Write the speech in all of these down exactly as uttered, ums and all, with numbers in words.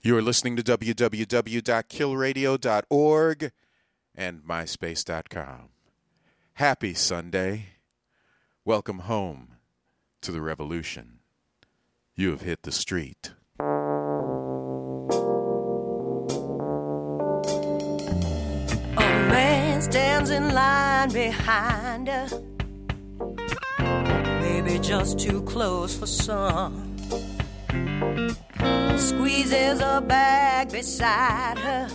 You are listening to w w w dot kill radio dot org and myspace dot com. Happy Sunday. Welcome home to the revolution. You have hit the street. A man stands in line behind her, maybe just too close for some. Squeezes a bag beside her.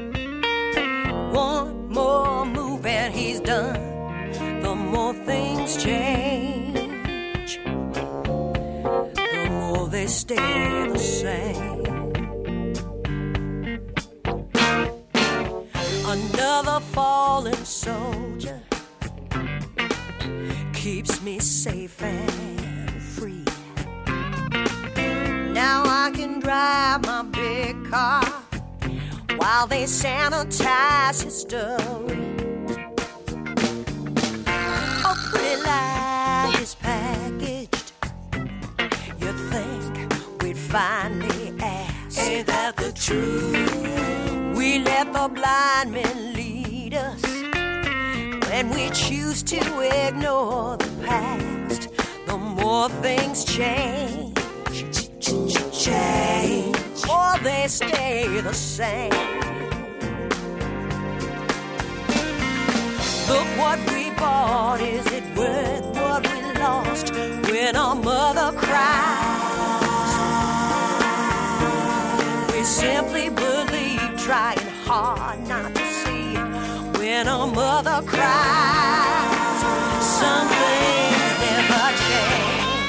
One more move and he's done. The more things change, the more they stay the same. Another fallen soldier keeps me safe and free. Now I can drive my big car while they sanitize history. A pretty life is packaged. You'd think we'd finally ask, ain't that the truth? We let the blind men lead us when we choose to ignore the past. The more things change, change, or they stay the same. Look what we bought, is it worth what we lost when our mother cries? We simply believe, trying hard not to see when our mother cries. Some things never change.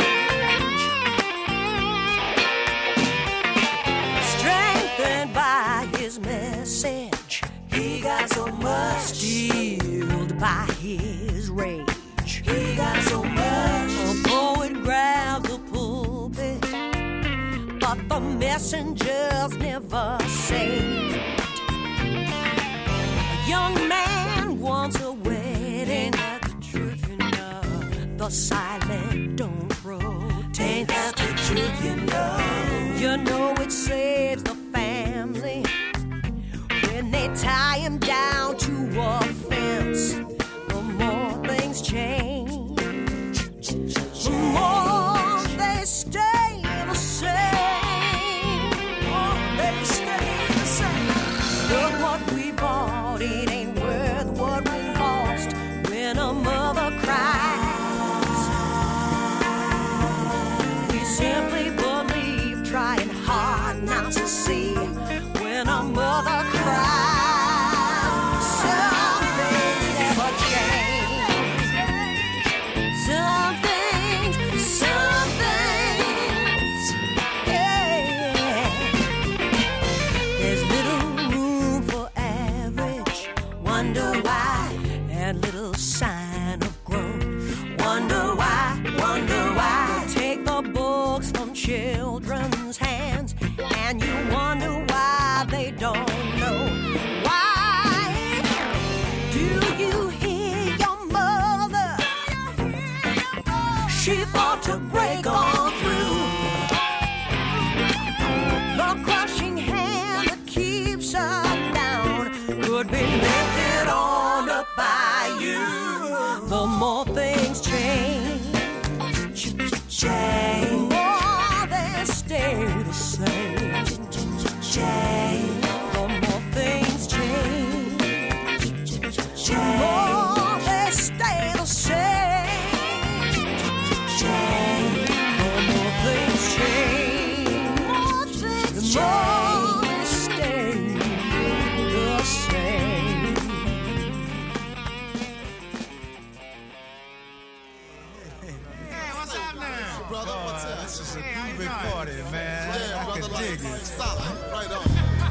Message, he got so much, steeled by his rage. He got so much. A poet grabs the pulpit, but the messenger's never saved. A young man wants a wedding. Ain't that the truth, you know? The silent don't protest. Ain't that the truth, you know? You know it saves the family when they tie him down to a fence. The more things change, the more they stay the same. Oh, they stay the same. Look what we bought, it ain't worth what we lost when a mother cries. We simply believe, trying hard not to see when a mother cries. Some things never change. Some things, some things, yeah. There's little room for average, wonder why, and little sign of growth. Wonder why, wonder why. Take the books from children's hands, and you wonder why they don't know. Why do you hear your mother? She fought to break on through. The crushing hand that keeps her down could be lifted on up by you. The more things change, change, the more they stay the same. Change, the more things change, the more they stay the same. Change, the more things change, the more they stay the same. Hey, what's up now? Brother, what's up? This is a Yeah, groovy how you party, man. Yeah, I brother, can like, dig it. solid, right on.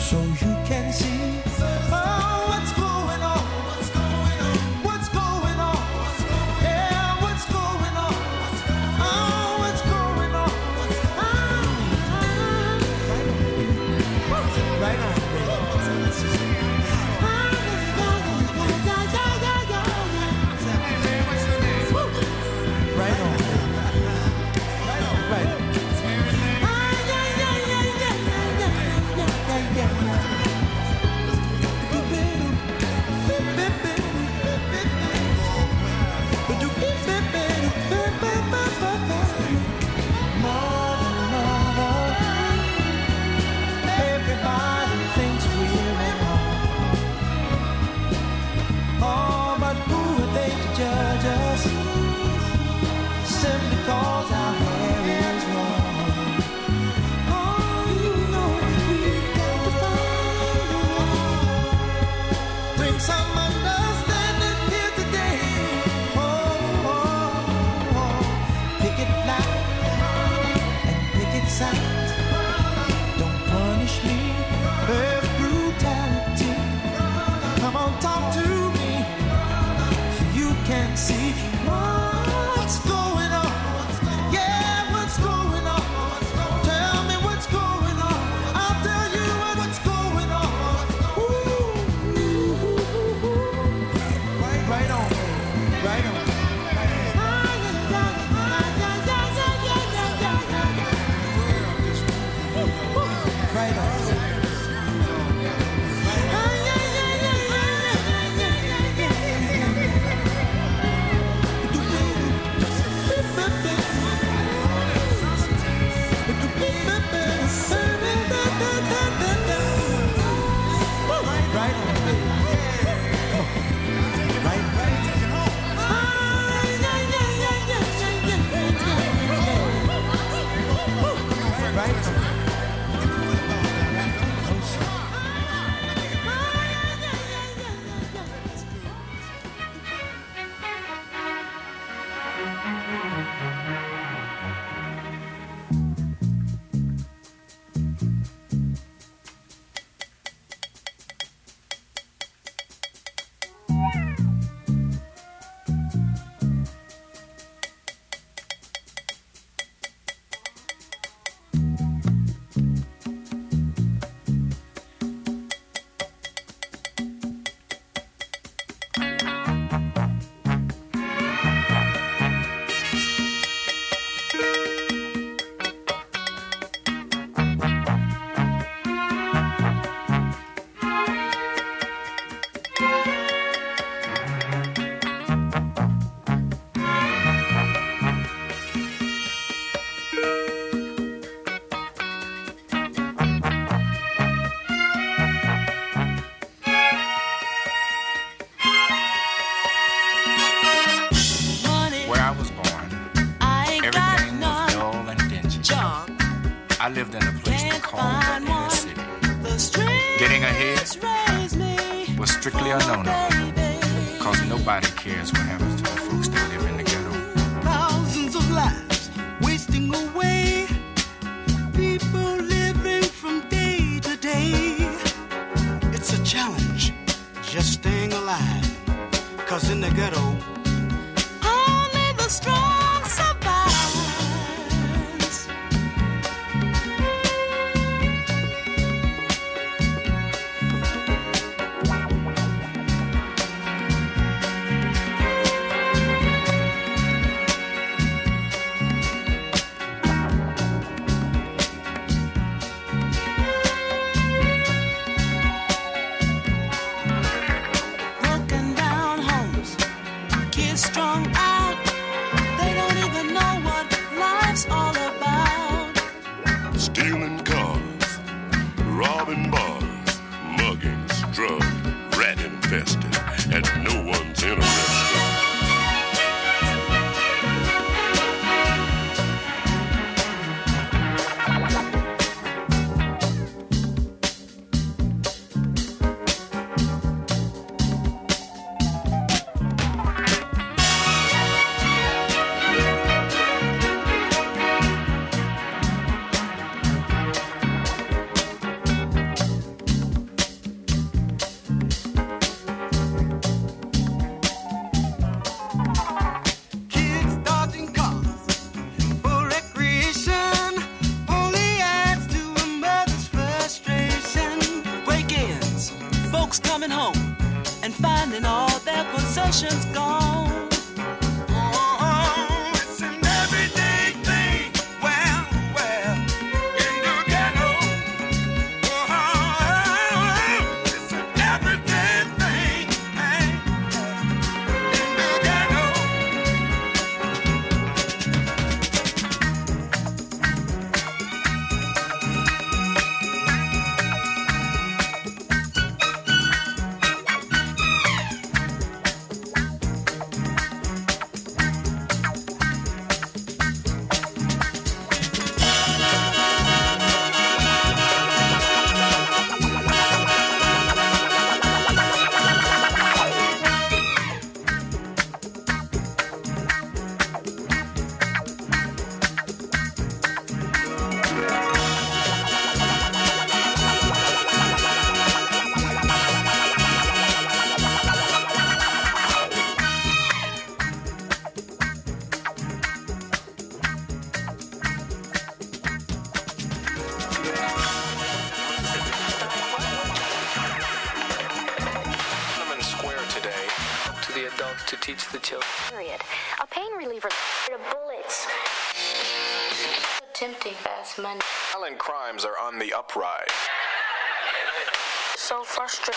I lived in a place they called the inner city. Getting ahead was strictly a no-no, cause nobody cares what happens to the folks that live in the ghetto. Thousands of lives wasting away, people living from day to day. It's a challenge, just staying alive, cause in the ghetto, only the strong survive. folks coming home and finding all their possessions gone. Oh, it's an everyday thing. Well, well, in the ghetto. Oh, it's an everyday thing, man. In the ghetto. Parliament Square today to the adults to teach the children. Period. A pain reliever. The bullets. Tempting fast money. Violent crimes are on the uprise. So frustrating.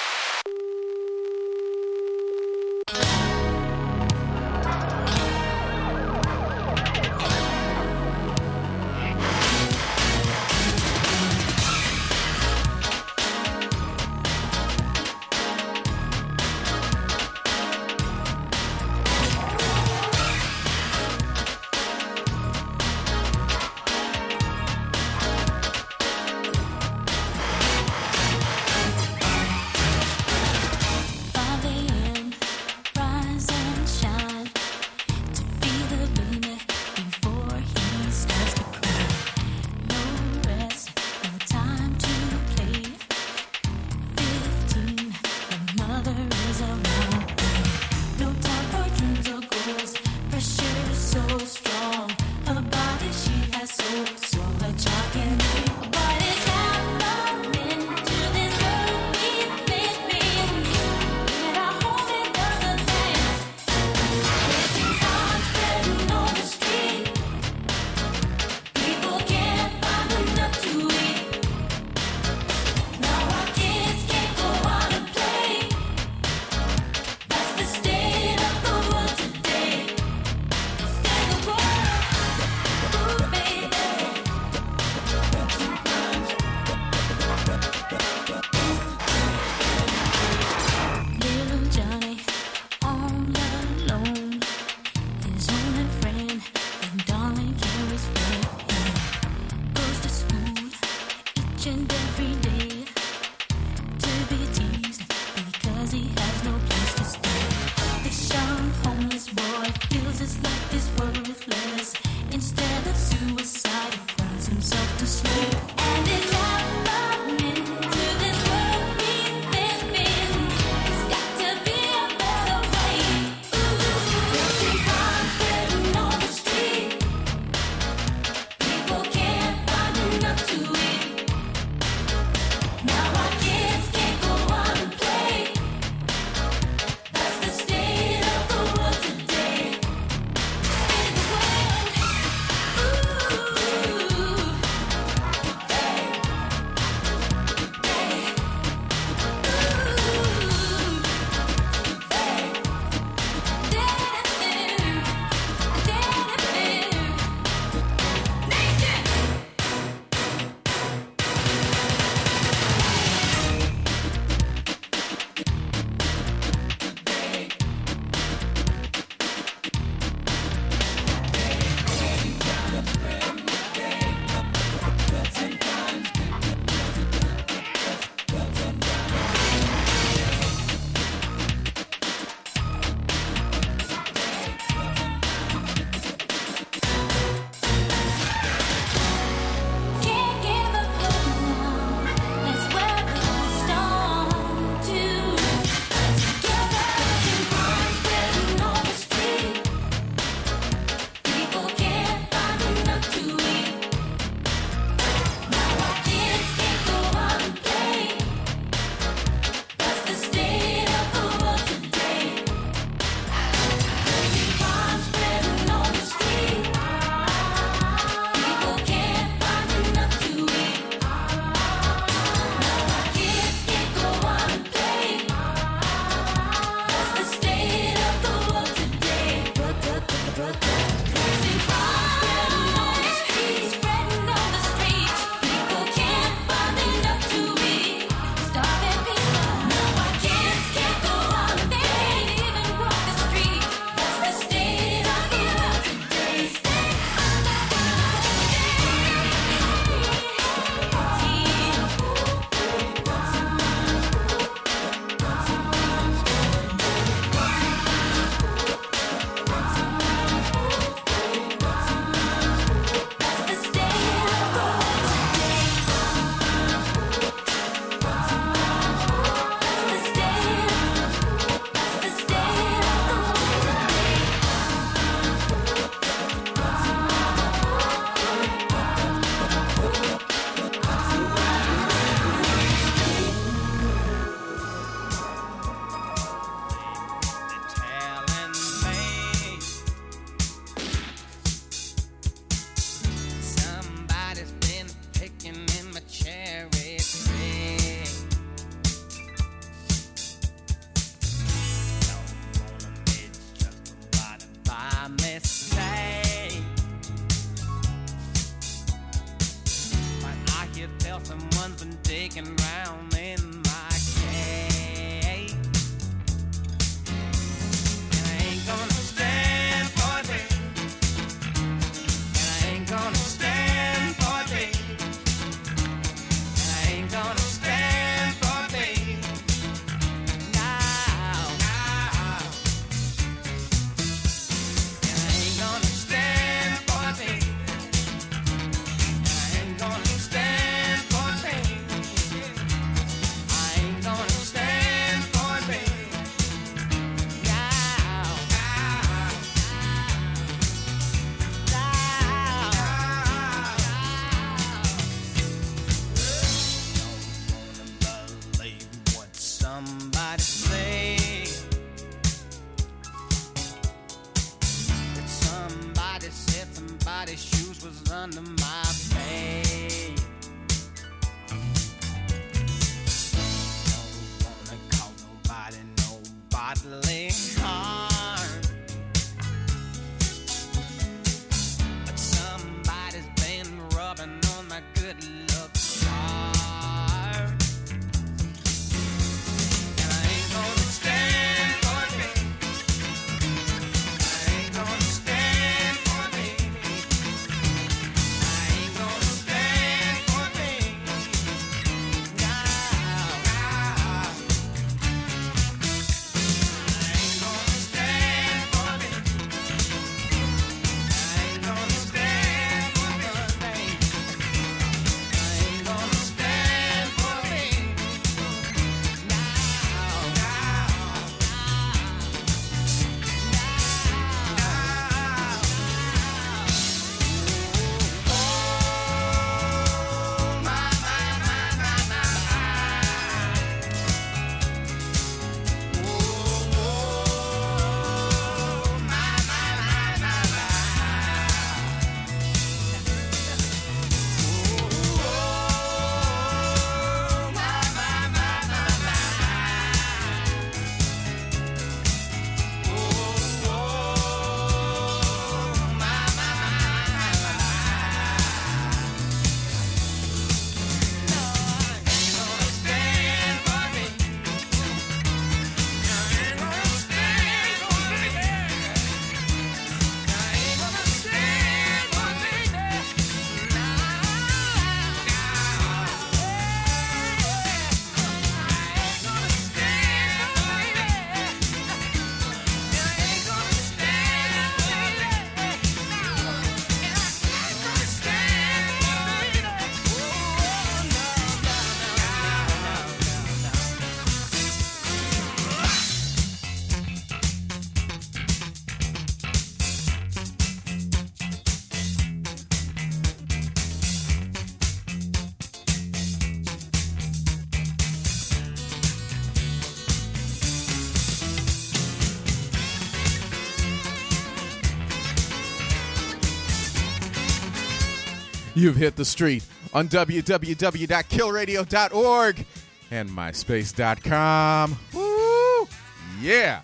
You've hit the street on w w w dot kill radio dot org and myspace dot com. Woo! Yeah!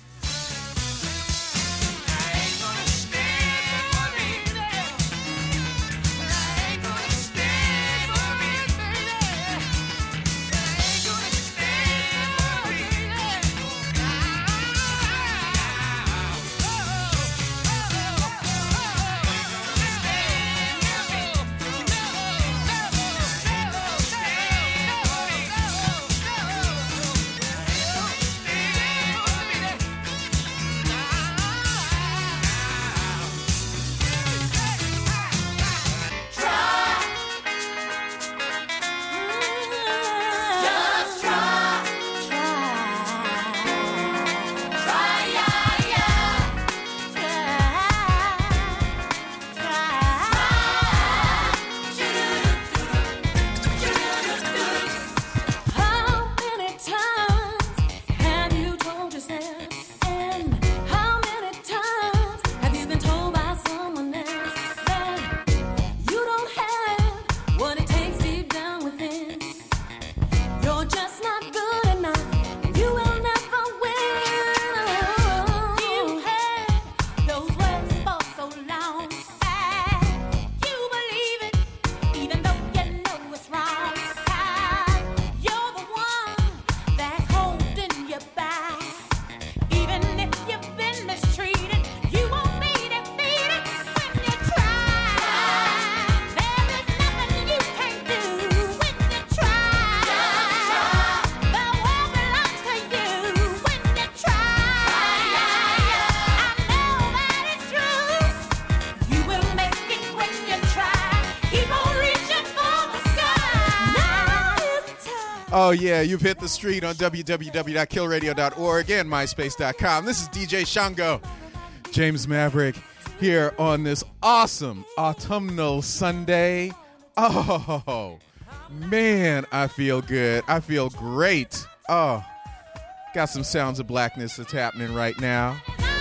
Oh, yeah, you've hit the street on w w w dot kill radio dot org and myspace dot com. This is D J Shango, James Maverick, here on this awesome autumnal Sunday. Oh, man, I feel good. I feel great. Oh, got some sounds of blackness that's happening right now.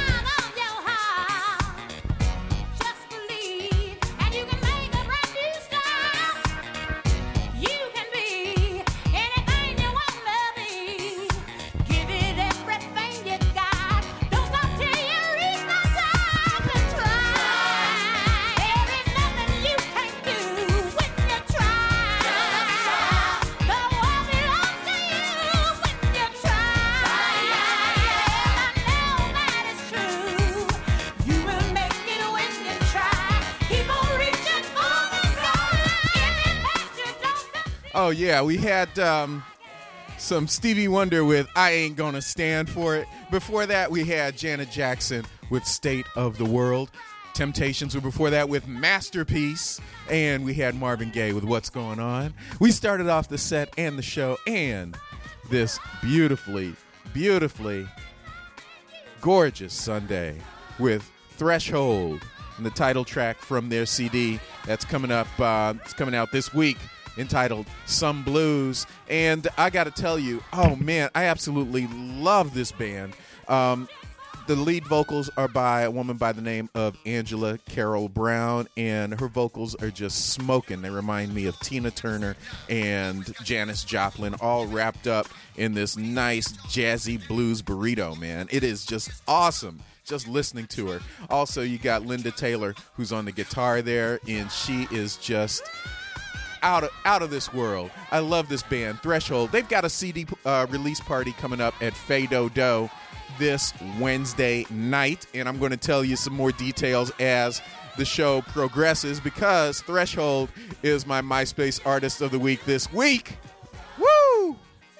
Oh, yeah, we had um, some Stevie Wonder with I Ain't Gonna Stand For It. Before that, we had Janet Jackson with State of the World. Temptations were before that with Masterpiece. And we had Marvin Gaye with What's Going On. We started off the set and the show and this beautifully, beautifully gorgeous Sunday with Threshold and the title track from their C D that's coming up. Uh, it's coming out this week, entitled Some Blues. And I got to tell you, oh, man, I absolutely love this band. Um, the lead vocals are by a woman by the name of Angela Carol Brown, and her vocals are just smoking. They remind me of Tina Turner and Janis Joplin, all wrapped up in this nice jazzy blues burrito, man. It is just awesome just listening to her. Also, you got Linda Taylor, who's on the guitar there, and she is just out of out of this world. I love this band, Threshold. They've got a C D uh, release party coming up at Fado Do this Wednesday night, and I'm going to tell you some more details as the show progresses, because Threshold is my MySpace Artist of the Week this week. Woo!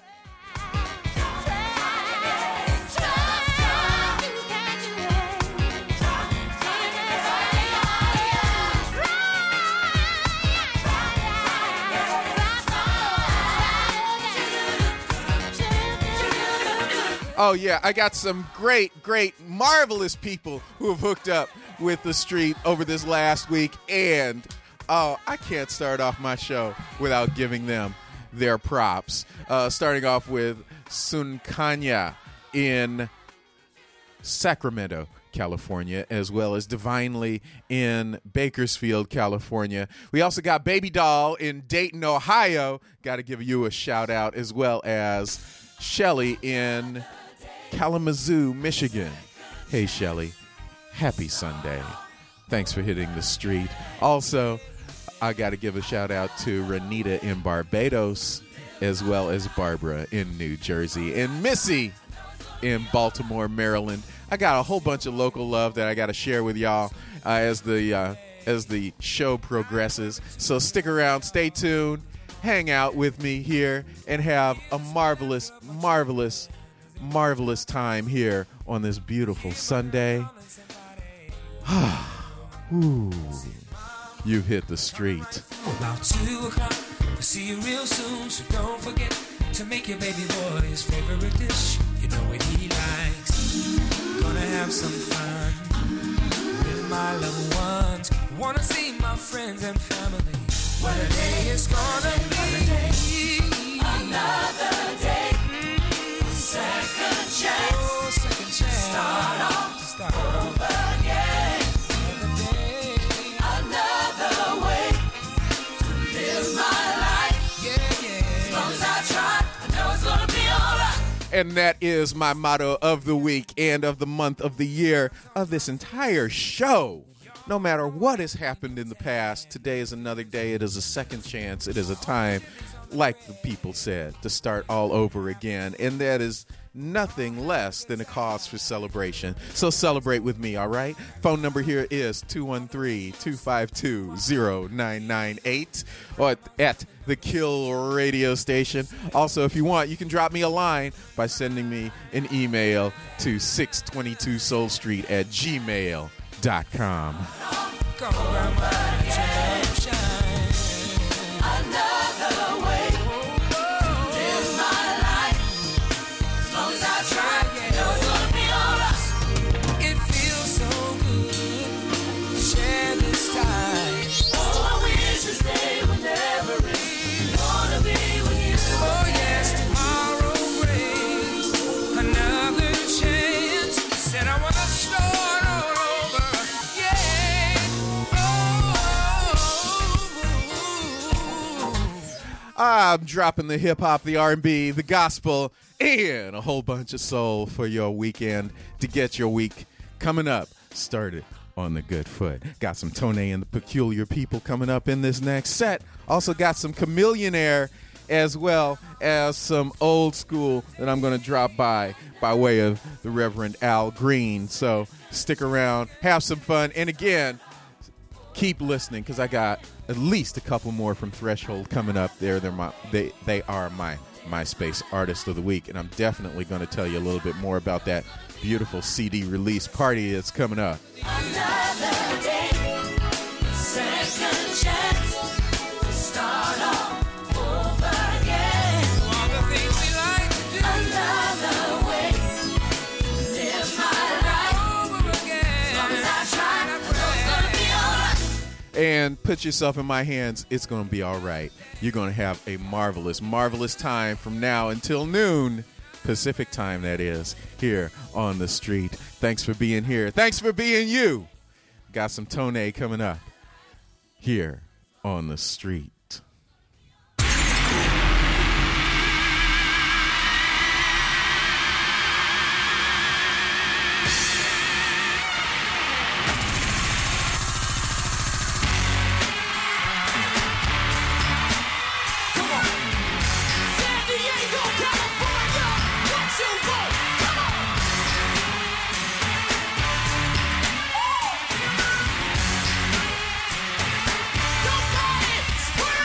Oh, yeah, I got some great, great, marvelous people who have hooked up with the street over this last week. And, oh, I can't start off my show without giving them their props. Uh, starting off with Sun Kanya in Sacramento, California, as well as Divinely in Bakersfield, California. We also got Baby Doll in Dayton, Ohio. Got to give you a shout out, as well as Shelly in Kalamazoo, Michigan. Hey, Shelly. Happy Sunday. Thanks for hitting the street. Also, I got to give a shout out to Renita in Barbados, as well as Barbara in New Jersey, and Missy in Baltimore, Maryland. I got a whole bunch of local love that I got to share with y'all uh, as the uh, as the show progresses. So stick around, stay tuned, hang out with me here, and have a marvelous, marvelous, marvelous time here on this beautiful Sunday. Ooh, you've hit the street. About two o'clock, we'll see you real soon, so don't forget to make your baby boy his favorite dish. You know what he likes. Gonna have some fun with my loved ones. Wanna see my friends and family. What a day it's gonna be. Another day. Mm-hmm. Second chance. Oh, second chance. Start off. Start over off. again. Another day. Another way to live my life. Yeah, yeah. As long as I try, I know it's gonna be alright. And that is my motto of the week and of the month of the year of this entire show. No matter what has happened in the past, today is another day. It is a second chance. It is a time, like the people said, to start all over again. And that is nothing less than a cause for celebration. So celebrate with me, all right? Phone number here is two one three, two five two, zero nine nine eight or at the Kill radio station. Also, if you want, you can drop me a line by sending me an email to six twenty-two Soul Street at gmail dot com. Come around my shine. Another way to live my life. As long as I try, I know it's gonna be alright. It feels so good. Share this time. Oh, I wish this day would never end. Wanna be with you. Oh yes, tomorrow brings another chance. Said I wanna start all over. I'm dropping the hip-hop, the R and B, the gospel, and a whole bunch of soul for your weekend to get your week coming up started on the good foot. Got some Tone and the Peculiar People coming up in this next set. Also got some Chameleonaire, as well as some old school that I'm going to drop by by way of the Reverend Al Green. So stick around, have some fun, and again, keep listening, because I got at least a couple more from Threshold coming up there. They're my, they, they are my MySpace Artist of the Week, and I'm definitely going to tell you a little bit more about that beautiful C D release party that's coming up. Another day, second chance to start off over again. All the things we like to do. Another way to live my life over again. As long as I try, I know it's gonna be alright. And put yourself in my hands. It's going to be all right. You're going to have a marvelous, marvelous time from now until noon, Pacific time, that is, here on the street. Thanks for being here. Thanks for being you. Got some Tone coming up here on the street. Somebody,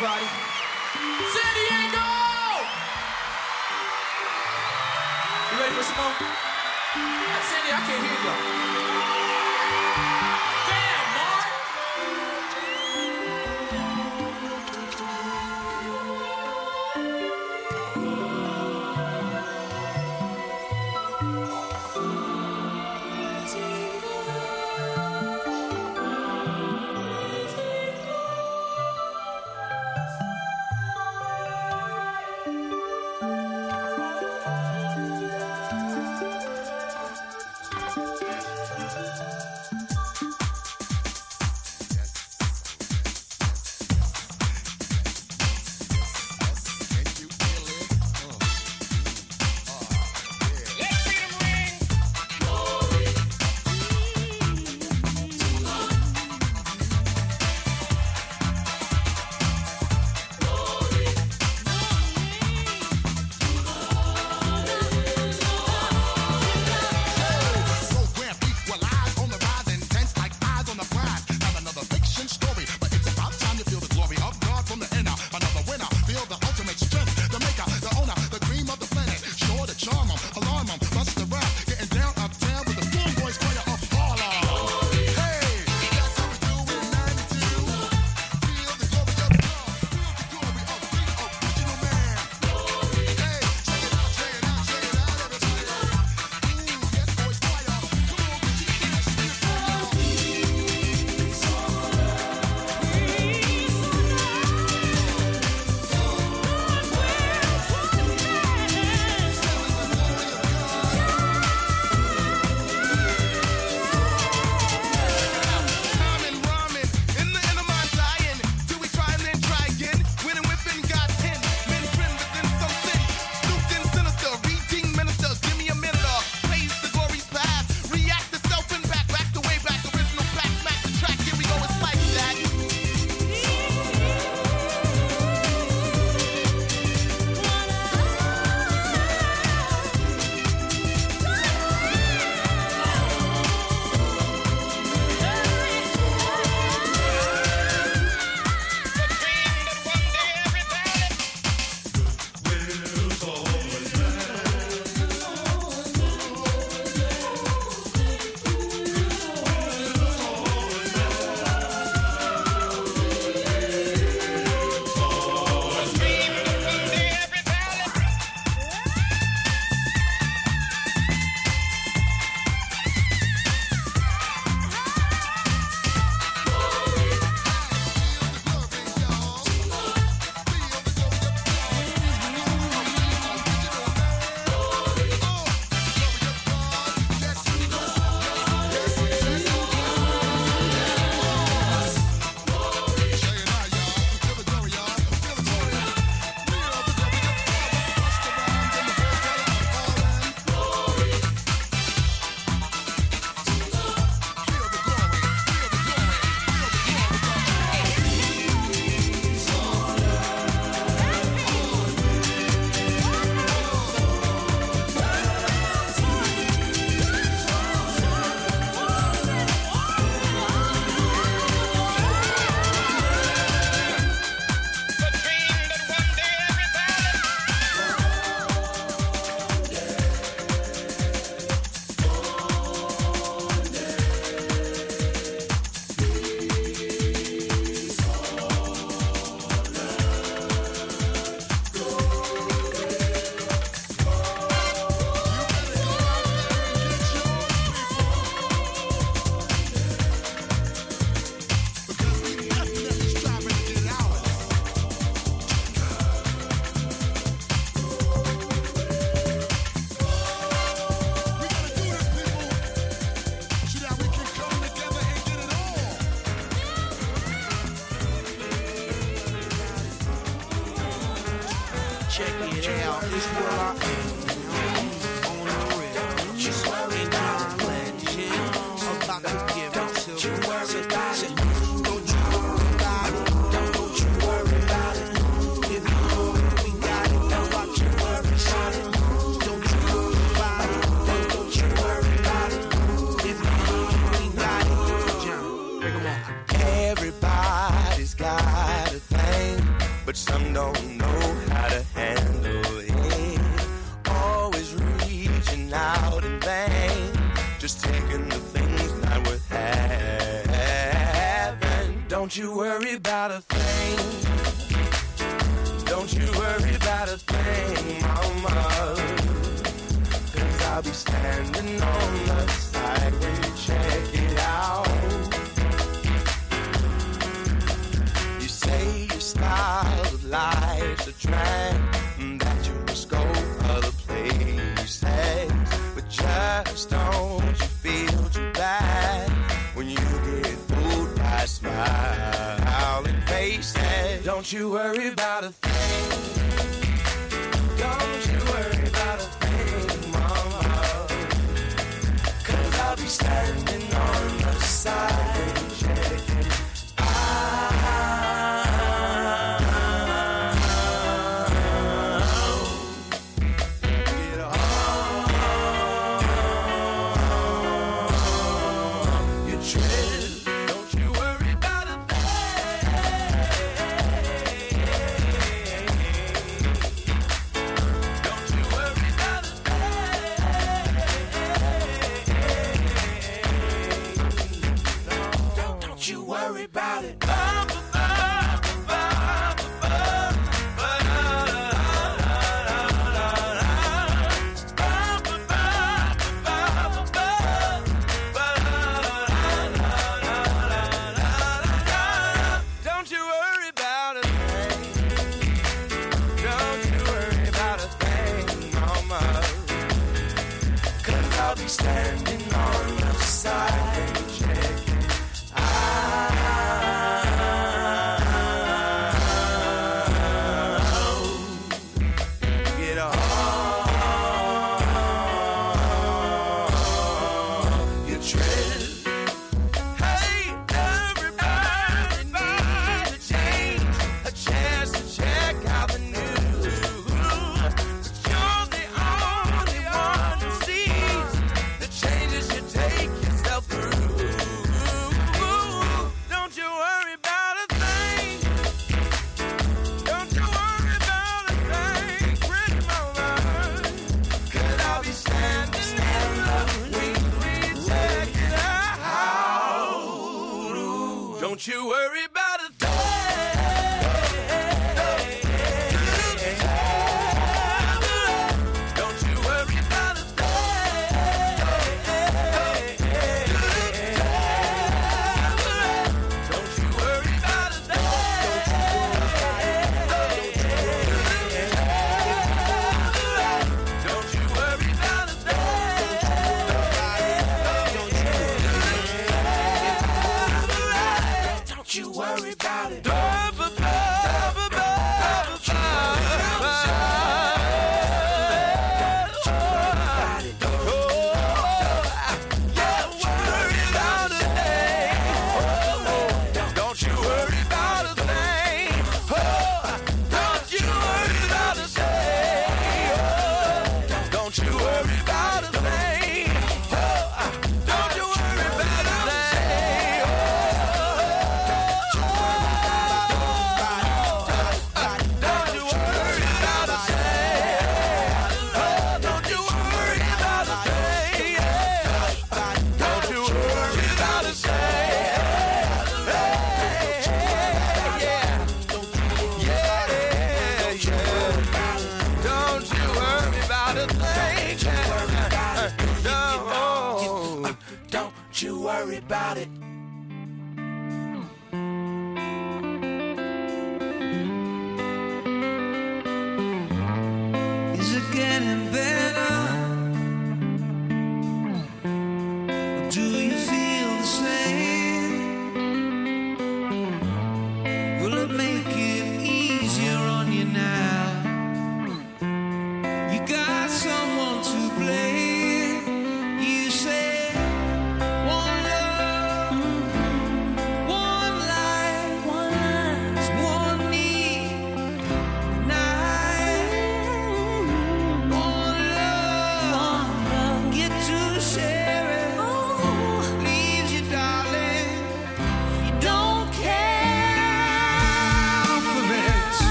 everybody. San Diego! You ready for some more? Cindy, I can't hear you. Damn, Mark! Everybody's got a thing. but some don't know how to handle it. Always reaching out in vain, just taking the things not worth having. Don't you worry about a thing. Don't you worry about a thing, mama. Cause I'll be standing on the side when you check it out. You say your style of life's a trend, that you must go other places, but just don't you feel too bad when you get fooled by smiling faces. Don't you worry about a thing. Don't you worry about a thing, mama. Cause I'll be standing on the side and checking out. Get on your trip. Don't you worry about a worry about it. Don't you worry about a thing. Don't you worry about a thing, mama. Cause I'll be standing on the side and checking. Don't you worry about a thing. Don't you worry about a thing. Don't you worry about a Don't you worry about a Don't you worry about it.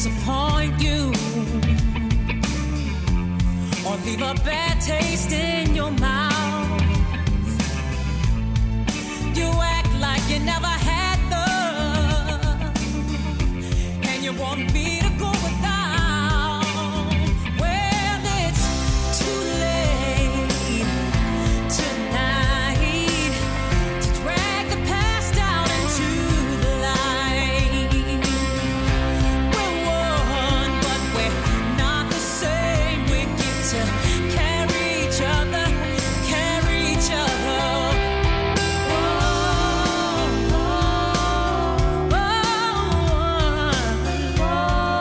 disappoint you or leave a bad taste in your mouth. You act like you never had love, and you want me to go without. Well, it's too late tonight to drag the past out into the light. We're one, but we're not the same. We get to carry each other, carry each other. Oh, oh, oh, oh.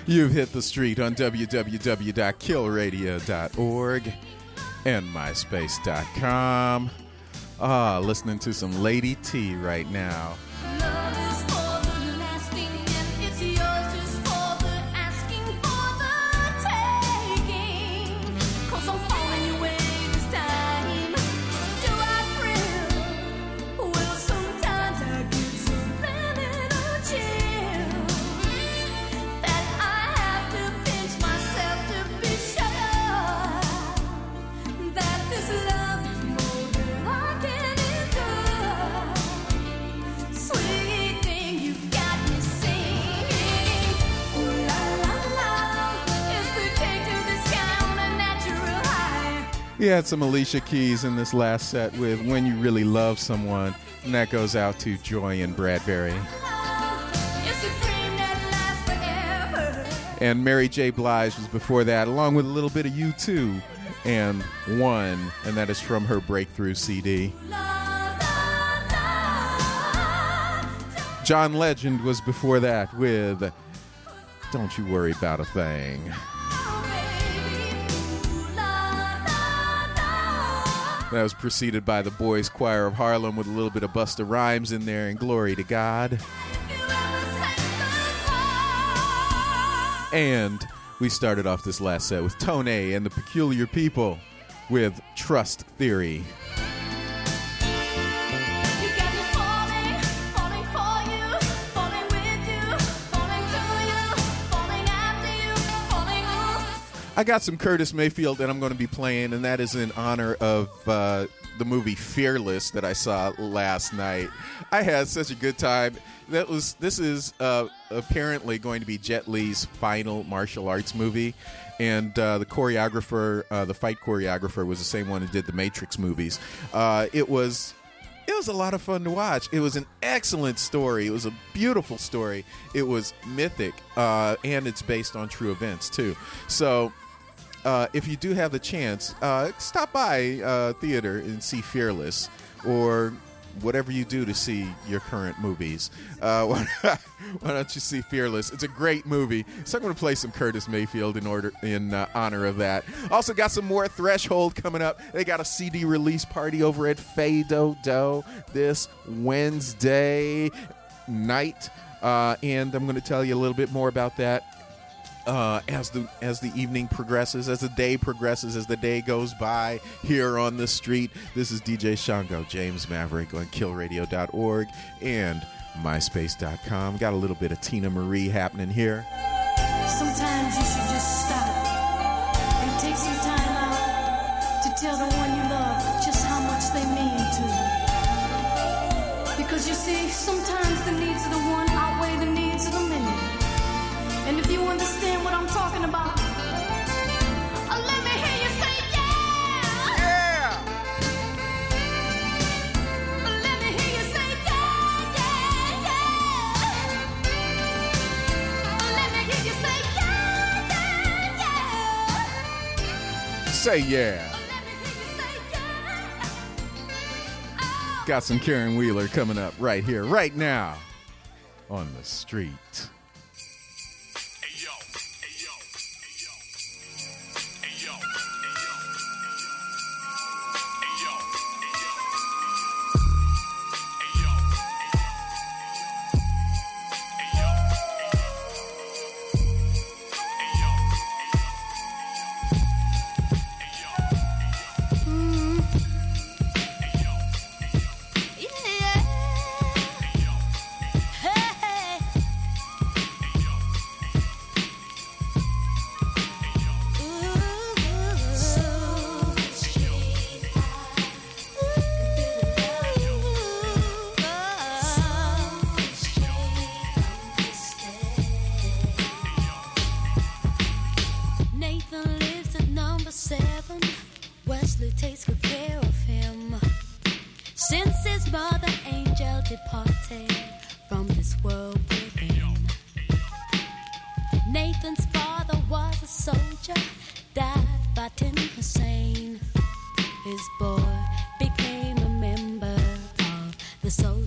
You've hit the street on w w w dot kill radio dot org and myspace dot com. Ah, listening to some Lady T right now. We had some Alicia Keys in this last set with When You Really Love Someone, and that goes out to Joy and Bradbury. And Mary J. Blige was before that, along with a little bit of U two and One, and that is from her Breakthrough C D. John Legend was before that with Don't You Worry About a Thing. That was preceded by the Boys Choir of Harlem with a little bit of Busta Rhymes in there, and Glory to God. And we started off this last set with Tone and the Peculiar People with Trust Theory. I got some Curtis Mayfield that I'm going to be playing, and that is in honor of uh, the movie Fearless that I saw last night. I had such a good time. That was this is uh, apparently going to be Jet Li's final martial arts movie, and uh, the choreographer, uh, the fight choreographer, was the same one who did the Matrix movies. Uh, it was. It was a lot of fun to watch. It was an excellent story. It was a beautiful story. It was mythic, uh, and it's based on true events, too. So uh, if you do have the chance, uh, stop by uh, theater and see Fearless, or whatever you do to see your current movies. Uh, why, why don't you see Fearless? It's a great movie. So I'm going to play some Curtis Mayfield in order in uh, honor of that. Also got some more Threshold coming up. They got a C D release party over at Fado Do this Wednesday night, uh, and I'm going to tell you a little bit more about that Uh, as the as the evening progresses, as the day progresses, as the day goes by here on the street. This is D J Shango, James Maverick on kill radio dot org and myspace dot com. Got a little bit of Tina Marie happening here. Sometimes you should just stop and take some time out to tell the one you love just how much they mean to you. Because you see, sometimes the needs of the one outweigh the needs of the many. And if you understand what I'm talking about, uh, let me hear you say yeah! Yeah! Uh, let me hear you say yeah, yeah, yeah! Uh, let me hear you say yeah, yeah, yeah! Say yeah. Uh, let me hear you say yeah! Oh. Got some Karen Wheeler coming up right here, right now on the street.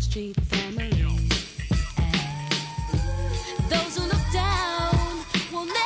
Those who look down will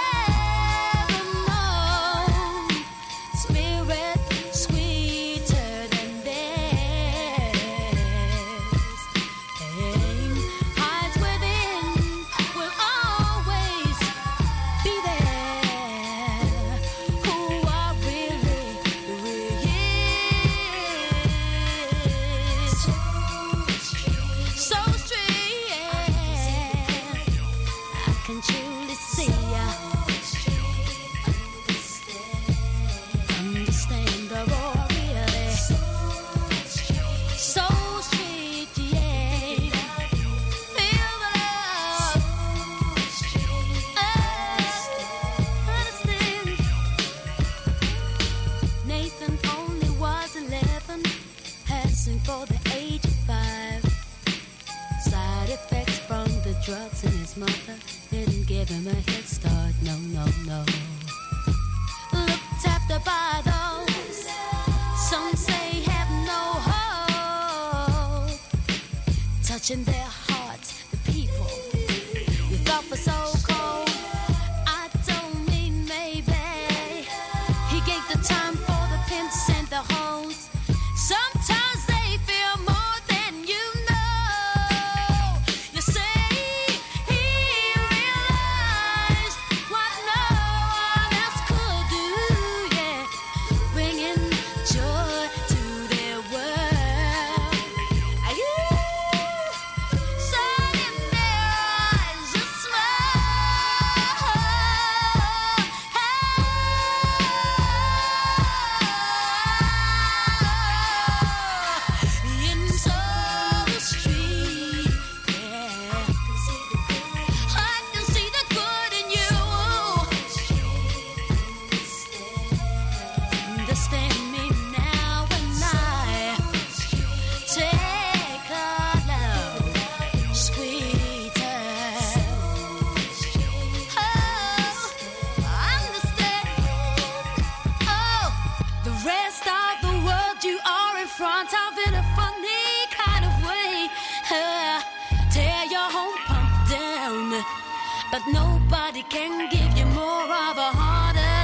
drugs and his mother didn't give him a head start. No, no, no. Looked after by those some say have no hope. Touching their hearts, the people you thought were so cold. I don't mean maybe. He gave the time for the pimps and the hoes. Sometimes they feel more than you know. You say he realized what no one else could do, yeah, bringing joy to their world. Are you sun in their eyes, a smile in Soul Street, yeah. I can see the good in you. Understand me now when I take a love sweeter. Oh, understand. Oh, the rest of the world you are in front of in a funny kind of way. Uh, tear your home pump down, but nobody can give you more of a harder